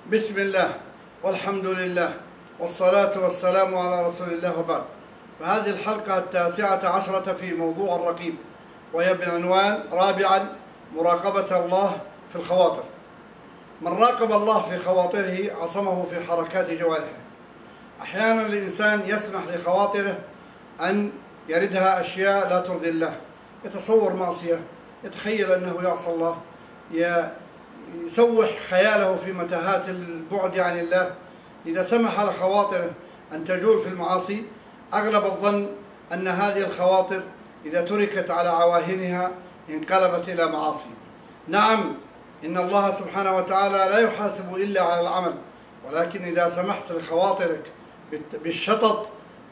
بسم الله والحمد لله والصلاة والسلام على رسول الله وبعد. فهذه الحلقة 19 في موضوع الرقيب، وهي بعنوان رابعا: مراقبة الله في الخواطر. من راقب الله في خواطره عصمه في حركات جوارحه. أحيانا الإنسان يسمح لخواطره أن يردها أشياء لا ترضي الله، يتصور معصية، يتخيل أنه يعصى الله، يسوح خياله في متاهات البعد عن الله. إذا سمح لخواطره أن تجول في المعاصي، أغلب الظن أن هذه الخواطر إذا تركت على عواهنها انقلبت إلى معاصي. نعم، إن الله سبحانه وتعالى لا يحاسب إلا على العمل، ولكن إذا سمحت لخواطرك بالشطط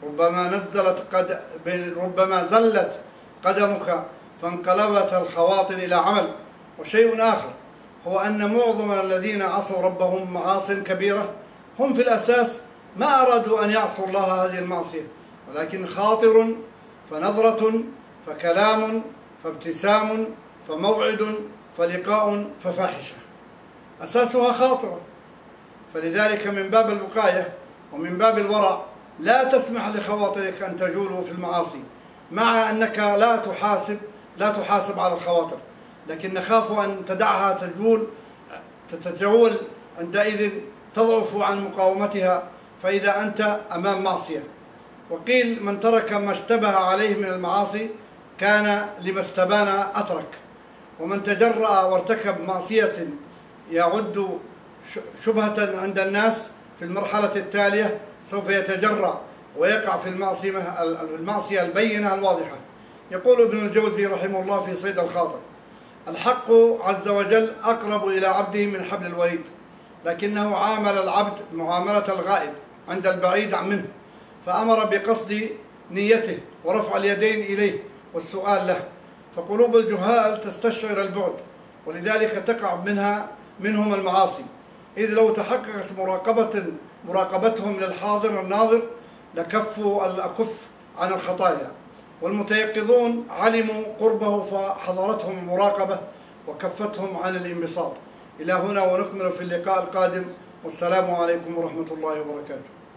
ربما زلت قدمك فانقلبت الخواطر إلى عمل. وشيء آخر هو أن معظم الذين عصوا ربهم معاصٍ كبيرة هم في الأساس ما أرادوا أن يعصوا الله هذه المعصية، ولكن خاطر فنظرة فكلام فابتسام فموعد فلقاء ففاحشة، أساسها خاطرة. فلذلك من باب الوقاية ومن باب الورع لا تسمح لخواطرك أن تجول في المعاصي، مع أنك لا تحاسب على الخواطر، لكن نخاف أن تدعها تتجول، عندئذ تضعف عن مقاومتها، فإذا أنت أمام معصية. وقيل: من ترك ما اشتبه عليه من المعاصي كان لما استبان أترك، ومن تجرأ وارتكب معصية يعد شبهة عند الناس في المرحلة التالية سوف يتجرأ ويقع في المعصية البينة الواضحة. يقول ابن الجوزي رحمه الله في صيد الخاطر: الحق عز وجل أقرب إلى عبده من حبل الوريد، لكنه عامل العبد معاملة الغائب عند البعيد منه، فأمر بقصد نيته ورفع اليدين إليه والسؤال له. فقلوب الجهال تستشعر البعد، ولذلك تقع منهم المعاصي، إذ لو تحققت مراقبتهم للحاضر الناظر لكفوا الأكف عن الخطايا، والمتيقظون علموا قربه فحضرتهم المراقبة وكفتهم عن الانبساط. إلى هنا ونكمل في اللقاء القادم، والسلام عليكم ورحمة الله وبركاته.